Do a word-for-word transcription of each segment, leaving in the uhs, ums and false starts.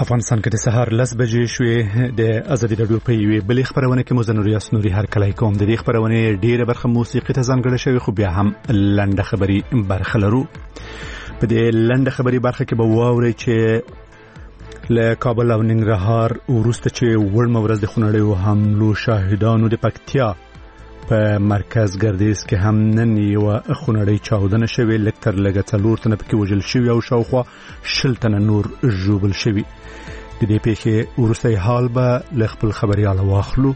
افغانستان کې د سهار لس بجې شوې د ازادي راډیو په یوې بلې خبرونه کې مزنور یاسنوري هر کله کوم د دې خبرونه ډیره برخه موسیقي ته ځانګړې شوی خو بیا هم لنډه خبري برخه لرو. په دې لنډه خبري برخه کې به واورئ چې له کابل او ننګرهار وروسته چې وړمه ورځ د خونړیو حملو شاهدانو د پکتیا په مرکز ګردیز کې هم نن یو خونړی چاودنه شوې، لکتر لګه څلور تنه پکې وژل شوي او شاوخوا شل تنه نور ژوبل شوي. د دې پیښې وروستی حال به له خپل خبریال واخلو.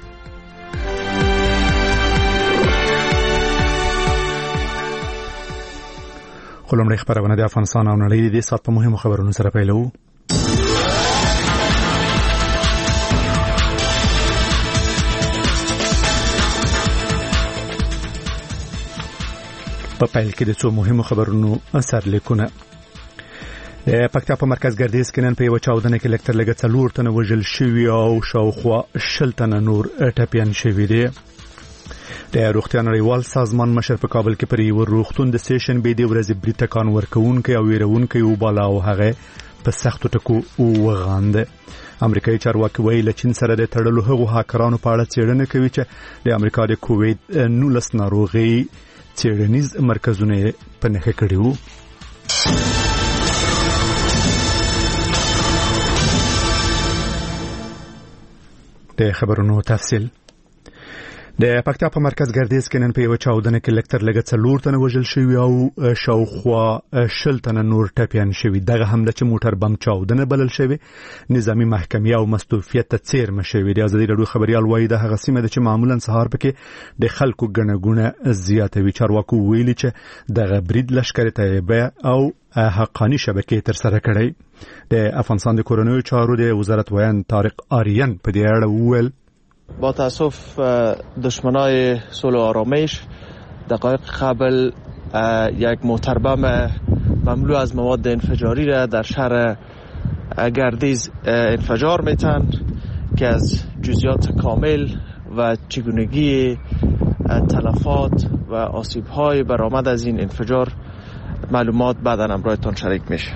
خو لومړی خبرونه د افغانستان او نړۍ د دې ساعت په مهمو خبرونو سره پیلوو. په پیل کې د څو مهمو خبرونو سرلیکونه. د پکتیا په مرکز ګردیز کې نن په یو چاودنه کې لکتر لګه څلور تنه وژل شوي او شاوخوا شل تنه نور ټپیان شوي دي. د روغتیا نړیوال سازمان مشر په کابل کې پر یو روغتون د سیشن بي د ورځې بریټکان ورکوونکي او ویرونکي وباله او هغه په سختو ټکو وغانده. امریکایي چارواکي وایي له چین سره د تړلو هغو هاکرانو په اړه څېړنه کوي چې د امریکا د کووید نولس ناروغي څېړنیز مرکزونه په نښه کړي وو. د خبرونو تفصیل. د پکتیا په مرکز ګردیز کې نن په یو چاودنه کې لکتر لګه څلور تنه وژل شوي او شاوخوا شل تنه نور ټپیان شوي. دغه حمله چې موټر بم چاودنه بلل شوی نظامی محکمې او مستوفیت ته څیرمه شوی دی. ازادي راډیو خبریال وایي د هغه سیمه ده چې معمولا سهار پکې د خلکو ګڼه ګوڼه زیاته وي. چارواکو ویلي چې دغه برید لشکر طیبه او حقانی شبکې تر سره کړی. د افغانستان د کورنیو چارو د وزارت ویان طارق آریان په دې اړه وویل با تاسف دشمنای صلح و آرامش دقایق قبل یک موتر بم مملو از مواد انفجاری را در شهر گردیز انفجار میتن که از جزئیات کامل و چگونگی تلفات و آسیب‌های برآمد از این انفجار معلومات بعداً همراهتان شریک میشه.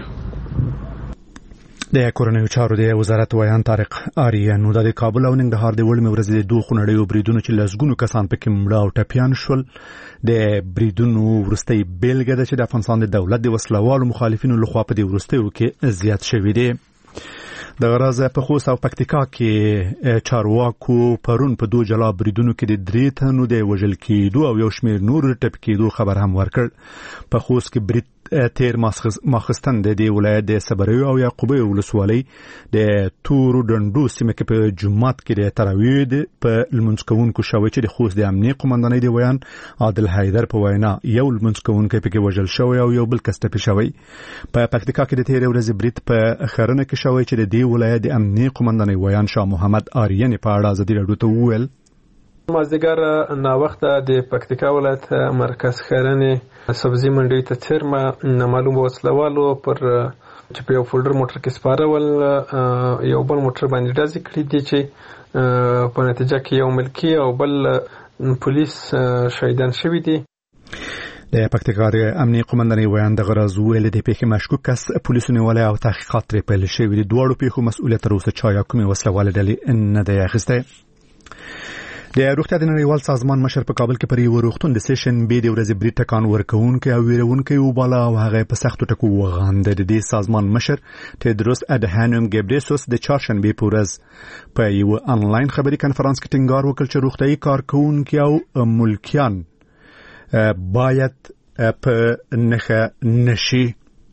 د کورنیو چارو د وزارت ویان طارق آریان نو د کابل او ننګرهار د وړمې ورځې د دوه خونړیو بریدونو چې لسګونو کسان پکې مړه او ټپیان شول. د بریدونو وروستۍ بیلګه ده چې د افغانستان د دولت د وسلوالو مخالفینو لخوا په دې وروستیو کې زیات شوي دي. د غراز په خوست او پکتیکا کې چارواکو پرون په دوه جلا بریدونو کې د درې تنو د وژل کېدو او یو شمېر نور ټپي کېدو خبر هم ورکړ. په خوست کې برید تیر ماخستن د دې ولایت د صبریو او یعقوبیو ولسوالۍ د تورو ډنډو سیمه کې په جمعات کې د تراویح په لمونځ کوونکو شوی چې د خوست د امنیه قومندانۍ د ویان عادل حیدر په وینا یو لمونځ کوونکی پکې وژل شوی او یو بل کس ټپي شوی. په پکتیکا کې د تیر ورځې برید په خرنه کې شوی چې د دې ولایت د امنیه قومندانۍ ویان شاه محمد آریان په اړه ازادي راډیو ته وویل مازدیګر نا وخت د پکتیکا ولایت مرکز خیرنې سبزی منډي ته چیرمه نامعلوم وسلوالو پر چې په یو فولډر موټر کې سپارول یو بل موټر باندې ډزې کړې دي چې په نتیجه کې یو ملکی او بل پولیس شهیدان شوي دي. د پکتیکا د امنیه قومندانۍ ویان د غرض ویل د پیښې مشکوک کس پولیسو نیولای او تحقیقات ترې پیل شوي دي. دواړو پیښو مسؤلیت تر اوسه چا یا کومې وسلوالې ډلې نه دی اخیستی. د روغتیا د نړیوال سازمان مشر په کابل کې پر یو روغتون د سیشن بي د ورځې بریټکان ورکوونکي او ویرونکي وباله او هغه په سختو ټکو وغانده. د دې سازمان مشر تدروس ادهانم ګبریسوس د چهارشنبه په ورځ په یو انلاین خبري کانفرنس کې ټینګار وکړ چې روغتيایي کارکونکي او ملکیان باید په نخه نشي.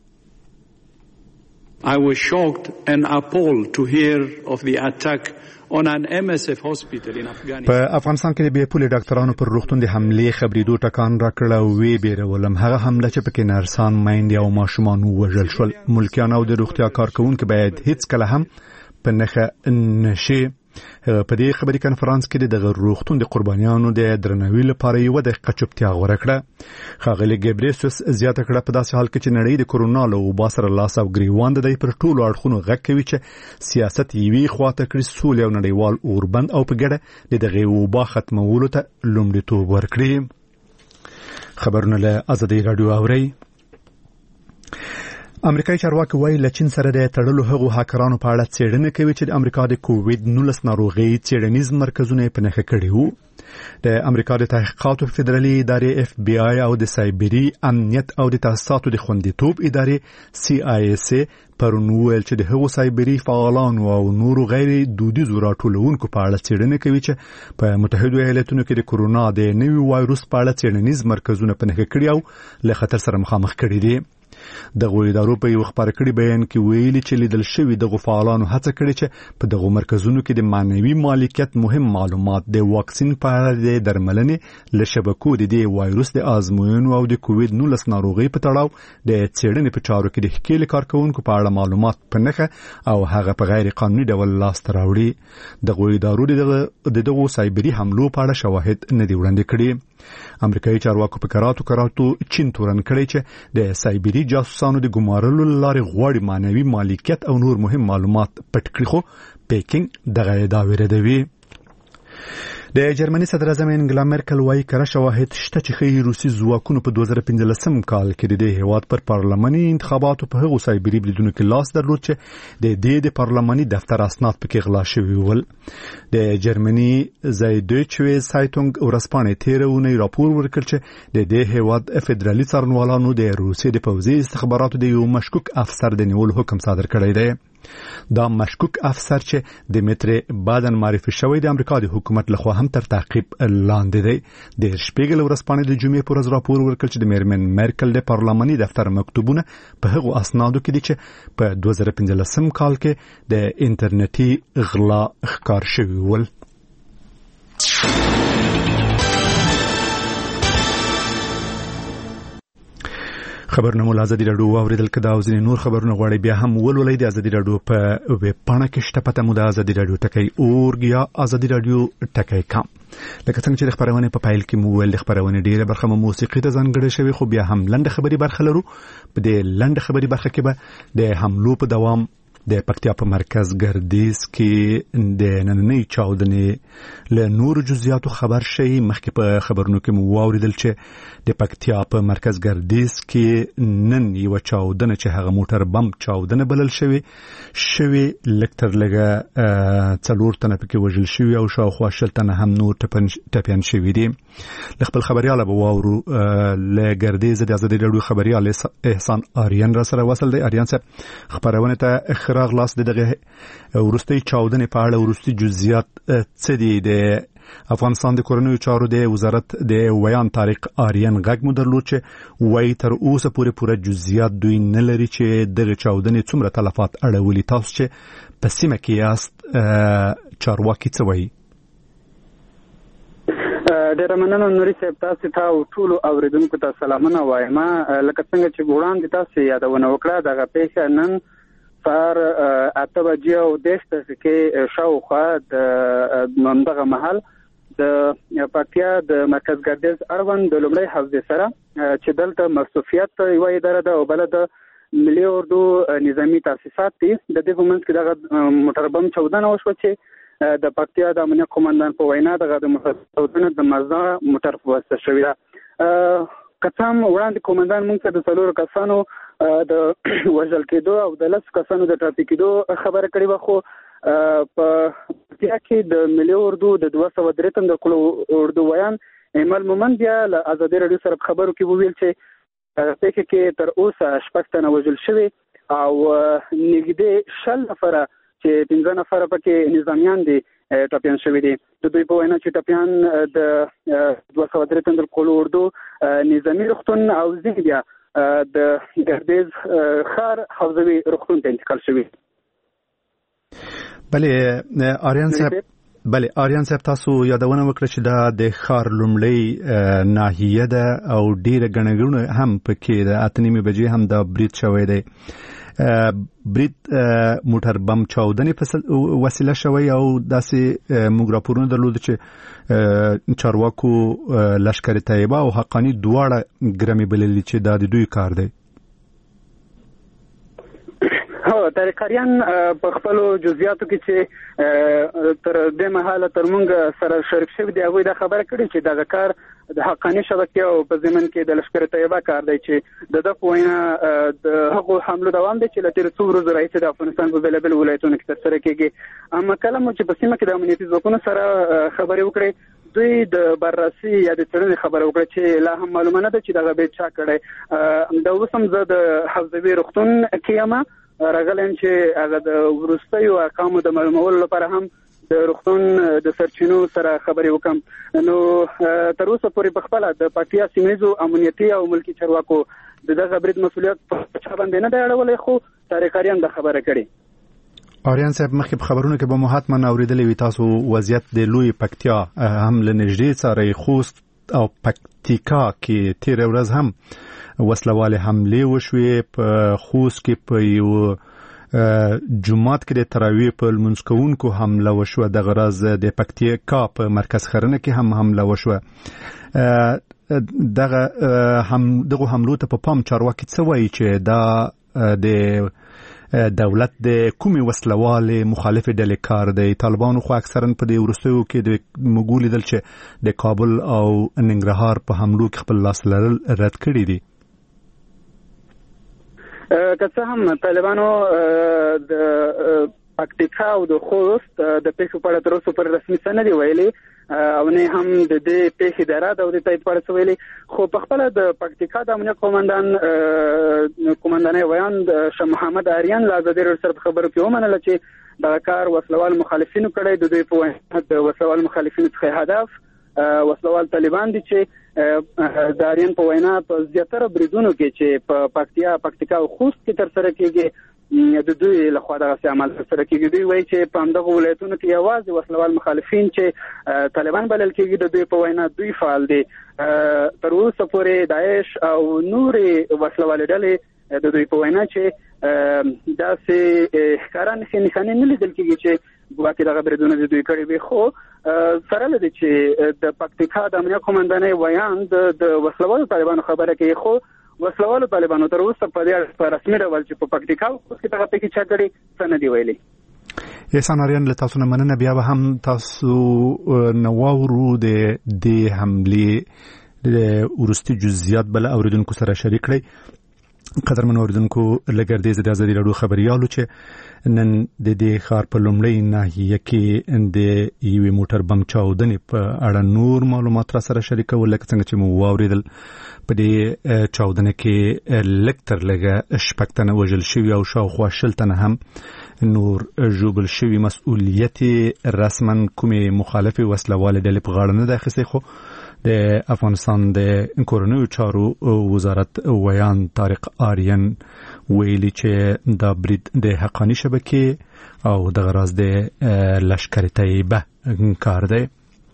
I was shocked and appalled to hear of the attack on an M S F hospital in Afghanistan. په افغانستان کې د بې پولې ډاکټرانو پر روغتون د حملې خبرېدو ټکان راکړ او وی بیرولم هغه حمله چې پکې نرسان میندې او ماشومان وژل شول. ملکیان او د روغتیا کارکونکو باید هیڅ کله هم په نخه نشي. په دې خبري کانفرنس کې د روغتون د قربانیانو د درناوي لپاره یو د قچوبتیا غوړه کړه. خاغلی ګبریسوس زیاته کړه په داسې حال کې چې نړۍ د کورونا له وبا سره لاس او ګریوان دی پر ټولو اړخونو غږ کوي چې سیاست یوي خواته کړي سولې او نړیوال اوربند او په ګډه د دغه وبا ختمولو ته لومړیتوب ورکړي. خبرونه له ازادي راډیو اوري. امریکایي چارواکي وایي له چین سره د تړلو هغو هاکرانو په اړه څېړنه کوي چې د امریکا د کووډ نولس ناروغي څېړنیز مرکزونه په نښه کړي وو. د امریکا د تحقیقاتو فدرالي ادارې اف بی آی او د سایبري امنیت او د تاسیساتو د خوندیتوب ادارې سی آی اس پرون ویل چې د هغو سایبري فعالانو او نورو غیر دودیزو راټولونکو په اړه څېړنه کوي چې په متحده ایالاتونو کې د کورونا د نوي وایروس په اړه څېړنیز مرکزونه په نښه کړي او له خطر سره مخامخ کړي دي. دغه ادارو په یو خبر کړي بیان کې ویلي چې لیدل شوی دغه فعالانو هڅه کړې چې په دغه مرکزونو کې د معنوي مالکیت مهم معلومات د واکسین په اړه د درملنې له شبکو د دې وایروس د آزموینو او د کووډ نولس ناروغي په تړاو د څېړنې په چارو کې د ښکېل کارکونکو په اړه معلومات په نښه او هغه په غیر قانوني ډول لاس ته راوړي. دغه ادارو د دغه سایبري حملو په اړه شواهد نه دي وړاندې کړي. امریکایي چارواکو په کراتو کراتو چین تورن کړی چې د سایبري جاسوسانو د ګمارلو لارې غواړي معنوي مالکیت او نور مهم معلومات پټ کړي، خو پیکینګ دغه ادعا ردوي. د جرمني صدر اعظم انګلا مرکل وايي کره شواهد شته چې ښیي روسي ځواکونو په دوه زره پنځلسم کال کې د دې هیواد پر پارلماني انتخاباتو په هغو سایبري بریدونو کې لاس درلود چې د دې د پارلماني دفتر اسناد پکې غلا شوي ول. د جرمني زایډویچ سایټونګ ورځپاڼې تېره اونۍ راپور ورکړ چې د دې هیواد فدرالي څارنوالانو د روسیې د پوځي استخباراتو د یو مشکوک افسر د نیولو حکم صادر کړی دی. دا مشکوک افسر چې د متر بادن معرفي شوی د امریکا د حکومت لخوا هم تر تعقیب لاندې دی. د شپږل ورځپاڼې د جمعې پر ورځ راپور ورکړ چې د میرمن مرکل د پارلماني دفتر مکتوبونه په هغو اسنادو کې دي چې په دوه زره پنځلسم کال کې د انټرنیټي غلا ښکار شوي ول. خبرونه مو ازادي راډیو اوریدل کدا او ځینې نور خبرونه غواړي بیا هم ولولئ د ازادي راډیو په ویب پاڼه کې شته پته مو د ازادي راډیو ټکی اورګ یا ازادي راډیو ټکی کام. لکه څنګه چې د خبرونه په فایل کې مو ویل د خبرونه ډیره برخه مو موسیقي ته ځانګړې شوی، خو بیا هم لنډه خبري برخه لرو. په دې لنډه خبري برخه کې به د حملو په دوام د پکتیا په مرکز ګردیز کې د نننۍ چاودنې له نور جزئیاتو خبر شي. مخکې په خبرونو کې مو واوریدل چې د پکتیا په مرکز ګردیز کې نن یو چاودنه چې هغه موټر بم چاودنه بلل شوی شوی لکتر لګه څلور تنه پکې وژل شوی او شاوخوا شل تنه هم نور ټپیان شوی دي. خپل خبرياله به واورو له ګردیز د ازادي راډیو خبريال احسان آریان را سره وصل دی. آریان صاحب خبرونه ته راغلاس دغه ورستي چاودنې په اړه ورستي جزئیات څه دي؟ د افغانستان د کورنیو چارو د وزارت د ویان طارق آریان غږ مو درلود چې وایي تر اوسه پورې پوره جزئیات دوی نه لري چې دغه چاودنې څومره تلفات اړولي. تاسو چې په سیمه کې یاست چارواکي څه وایي؟ ډېر مننه نوري صاحب، تاسو ته او ټول اوریدونکو ته سلامونه وایم. لکه څنګه چې وړاندې تاسو یادونه وکړه دغه پیښه نن پر اته بجې او دېرش دقیقې شاوخوا د همدغه مهال د پکتیا د مرکز ګردیز اړوند د لومړۍ حوزې سره چې دلته مصروفیت یوه اداره ده او بله د ملي اردو نظامي تاسیسات دي. د دې په منځ کې دغه موټر بم چاودنه وشوه چې د پکتیا د امنیت قومندان په وینا دغه د موټر چاودنه د مزدا موټر په واسطه شوې ده. قسم وړاندې قومندان موږ ته د څلورو کسانو د وژل کېدو او د لس کسانو د ټاپي کېدو خبره کړې وه، خو په پکتیا کې د ملي اردو د دوه سوه درې تن د کلو اردو ویان ایمل مومند بیا له ازادي راډیو سره په خبرو کې وویل چې پیښه کې تر اوسه شپږ تنه وژل شوي او نږدې شل نفره چې پنځه نفره پکې نظامیان دي ټپیان شوي دي. د دوی په وینا چې ټپیان د دوه سوه درې تن د کلو اردو نظامي روغتون او ځینې بیا د ګردیز ښار حوزوي روغتون ته انتقال شوي. بلې آریان صاحب بلې آریان صاحب تاسو یادونه وکړه چې دا د ښار لومړۍ ناحیه ده او ډېره ګڼه ګوڼه هم پکې ده. اته نیمې بجې هم دا برید شوی دی. برید موټر بم چاودنې په وسیله شوی او داسې موږ راپورونه درلود چې چارواکو لشکر طیبه او حقانی دواړه ګرمې بللي چې دا د دوی کار دی. هو طریقاریان په خپل جزئیاتو کې چې تر دې مهاله تر موږ سره شریک شوی دی هغه د خبره کړي چې دا کار د حقاني شبکې او په ضمن کې د لشکره طیبه کار دی چې د د پوینه د هغو حملو دوام دی چې لته څو ورځې راځي د افغانستان په بل بل ولایتونو کې ترسره کیږي. اما کله مو چې په سیمه کې د امنیتي ځواکونو سره خبرې وکړي دوی د بررسي یا د څېړنې خبره وکړه چې لا هم معلومه نه ده چې دغه به چا کړی. د اوس هم زه د حفظوي روغتون کې یم راغلم چې هغه د وروستیو ارقامو د معلومولو لپاره هم د روغتون د سرچینو سره خبرې وکم. نو تر اوسه پورې په خپله د پکتیا سیمه امنیتي او ملکي چارواکو د دغه برید مسؤلیت په چا باندې نه دی اړولی خو تاریخاریان د خبره کړي. آریان صاحب مخکې په خبرونو کې به مو حتما اورېدلې وي تاسو وضعیت د لوی پکتیا هم له نږدې څارئ. خوست او پکتیکا کې تېره ورځ هم وسلوالې حملې وشوې. په خوست کې په یو جمعات کې د تراویح په لمونځ کوونکو حمله وشوه. دغه ورځ د پکتیکا په مرکز خرنه کې هم حمله وشوه. دغه هم دغه حملو ته په پام چارواکي څه وایي چې دا د دولت د کومي وسلوالې مخالف ډلې کار دی؟ طالبانو خو اکثرا په دې وروستیو کې د مګول دل چې د کابل او ننګرهار په حملو کې خپل لاس لرل رد کړی دي. که څه هم طالبانو د پکتیکا او د خوست د پیښو په اړه تر اوسه پورې رسمي څه نه دي ویلي او نه هم د دې پیښې د اراده او د تایید په اړه څه ویلي. خو په خپله د پکتیکا د امنیت قومندان قومندانۍ ویان شاه محمد آریان له ازادي راډیو سره په خبرو کې ومنله چې دغه کار وسلوال مخالفینو کړی. د دوی په وینا د وسلوال مخالفینو څخه هدف وسلوال طالبان دي چې د آریان په وینا په زیاتره بریدونو کې چې په پکتیا پکتیکا او خوست کې ترسره کېږي د دوی له خوا دغه عمل ترسره کېږي. دوی وایي چې په همدغه ولایتونو کې یوازې وسلوال مخالفین چې طالبان بلل کېږي د دوی په وینا دوی فعال دي. تر اوسه پورې داعش او نورې وسلوالې ډلې د دوی په وینا چې داسې ښکاره نښې نښانې نه لیدل کېږي چې ګواکې دغه بریدونه د دوی کړي وي. خو سره له دې چې د پکتیکا د امنیت قومندانۍ ویان د وسلوالو طالبانو خبره کوي خو وسلوالو طالبانو تر اوسه په دې په رسمي ډول چې په پکتیکا کې دغه پیښې چا کړي څه نه دي ویلي. احسان آریان له تاسو نه مننه. بیا به هم تاسو نو واورو د دې حملې د وروستي جزئیات بل اوریدونکو سره شریک کړئ. قدرمن اوریدونکو لګردې د ازادي راډیو خبريالو چې نن د دې ښار په لومړی ناحیه کې د یوې موټر بم چاودنې په اړه نور معلومات را سره شریکول. لکه څنګه چې مو واوریدل په دې چاودنه کې لږ تر لږه شپږ تنه وژل شوي او شاوخوا شل تنه هم نور ژوبل شوي. مسؤلیت رسما کومې مخالفې وسلوالې ډلې په غاړه نه ده اخیستی خو د افغانستان د کورنیو چارو وزارت ویان طارق آریان ویلي چې دا برید د حقاني شبکې او د غراز د لشکره طیبه کار دی.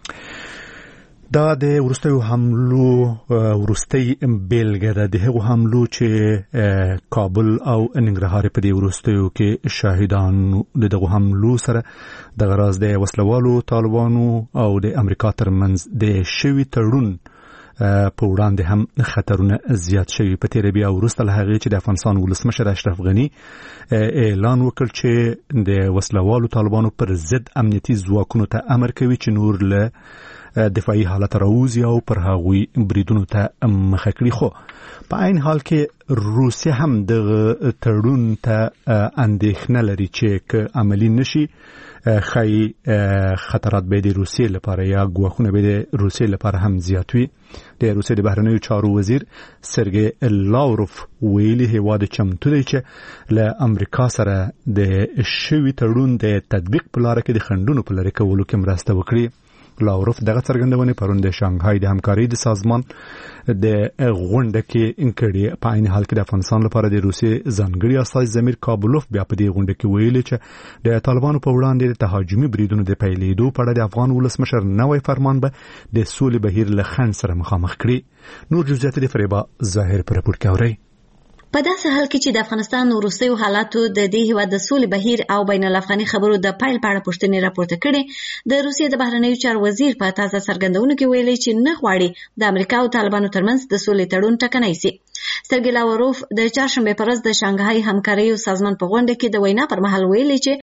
دا د ورستیو حملو ورستی بیلګه ده د هغو حملو چې کابل او ننګرهار په دې ورستیو کې شاهدان د دغه حملو سره د غراز د وسلوالو طالبانو او د امریکا ترمنځ د شوي تړون په وړاندې هم خطرونه زیات شوي. په تیره بیا وروسته له هغې چې د افغانستان ولسمشر اشرف غني اعلان وکړ چې د وسلوالو طالبانو پر ضد امنیتي ځواکونو ته امر کوي چې نور له دفاعي حالت راوځي او پر هغوی بریدونو ته مخه کړي. خو په عین حال کې روسیه هم د تړون ته اندېښنه لري چې که عملي نشي خی خطرات به د روسیې لپاره یا ګواښونه به د روسیې لپاره هم زیات وي. د روسیې د بهرنیو چارو وزیر سرګی لاوروف ویلي هیواد چمتو دی چې له امریکا سره د شوي تړون د تطبیق په لاره کې د خنډونو په لرې کولو کې مرسته وکړي. لاوروف دغه څرګندونې پرون د شانګهای د همکارۍ د سازمان د غونډه کې انکړي. په عین حال کې د افغانستان لپاره د روسیې ځانګړي استازي زمیر کابلوف بیا په دې غونډه کې ویلي چې د طالبانو په وړاندې د تهاجمي بریدونو د پیلېدو په اړه د افغان ولسمشر نوی فرمان به د سولې بهیر له خنډ سره مخامخ کړي. نور جزئیات د فریبا ظاهر پر راپور کې اوري. په داسې حال کې چې د افغانستان وروستیو حالاتو د دې هیواد د سولې بهیر او بین الافغاني خبرو د پایل په اړه پوښتنې راپورته کړې، د روسیې د بهرنیو چارو وزیر په تازه څرګندونو کې ویلي چې نه غواړي د امریکا او طالبانو ترمنځ د سولې تړون ټکنی شي. سرګی لاوروف د چهارشنبې په ورځ د شانګهای همکاریو سازمان په غونډه کې د وینا پر مهال ویلي چې